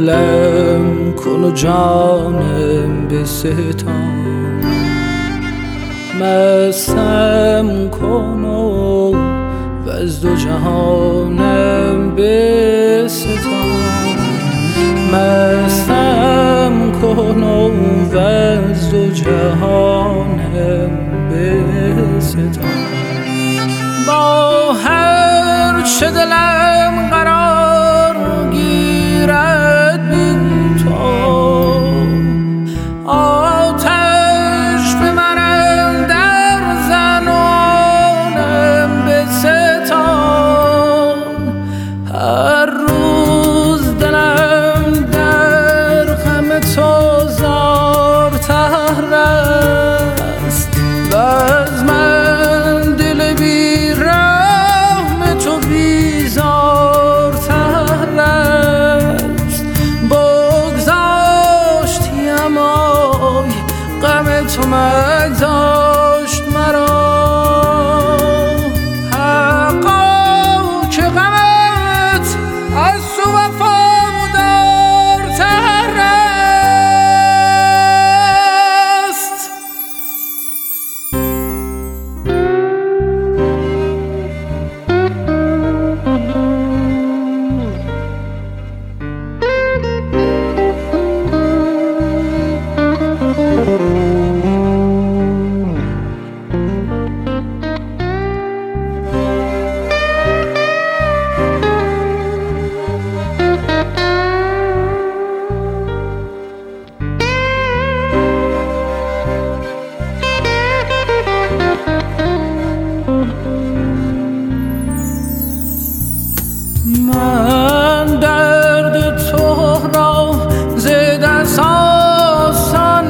قبولم کن و جانم بستان، مستم کن و از دو جهانم بستان، مستم کن و از دو جهانم بستان. با هر چه دلم قرار گیرد بگو تو، آتش به من در زن و آنم بستان. هر روز دلم در غم تو زارتر است و از من دل بی رحم تو بیزارتر است. بگذاشتیم آی غم تو مگذاشت مرا، حقا که غمت از تو وفادارتر است. من درد تو را ز دست آسان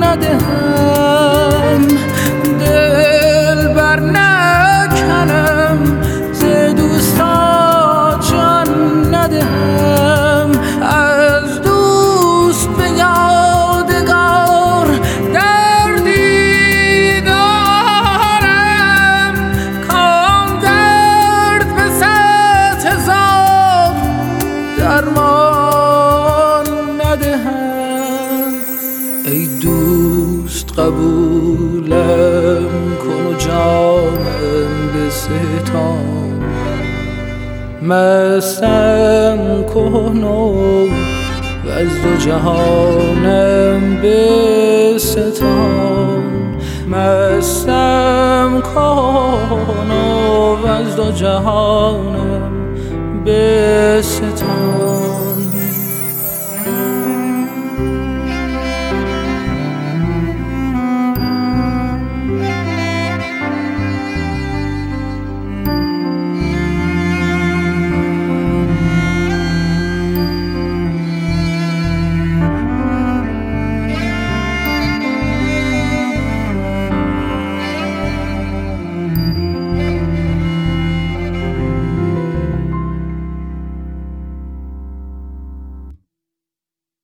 ندهم، دل بر نکنم ز دوستا جان ندهم. از دوست به یادگار دردی دارم، کام درد به صد هزار درمان ندهم. ای دوست قبولم کن و جانم بستان، مستم کن و از دو جهانم بستان، مستم کن و از دو جهانم بستان.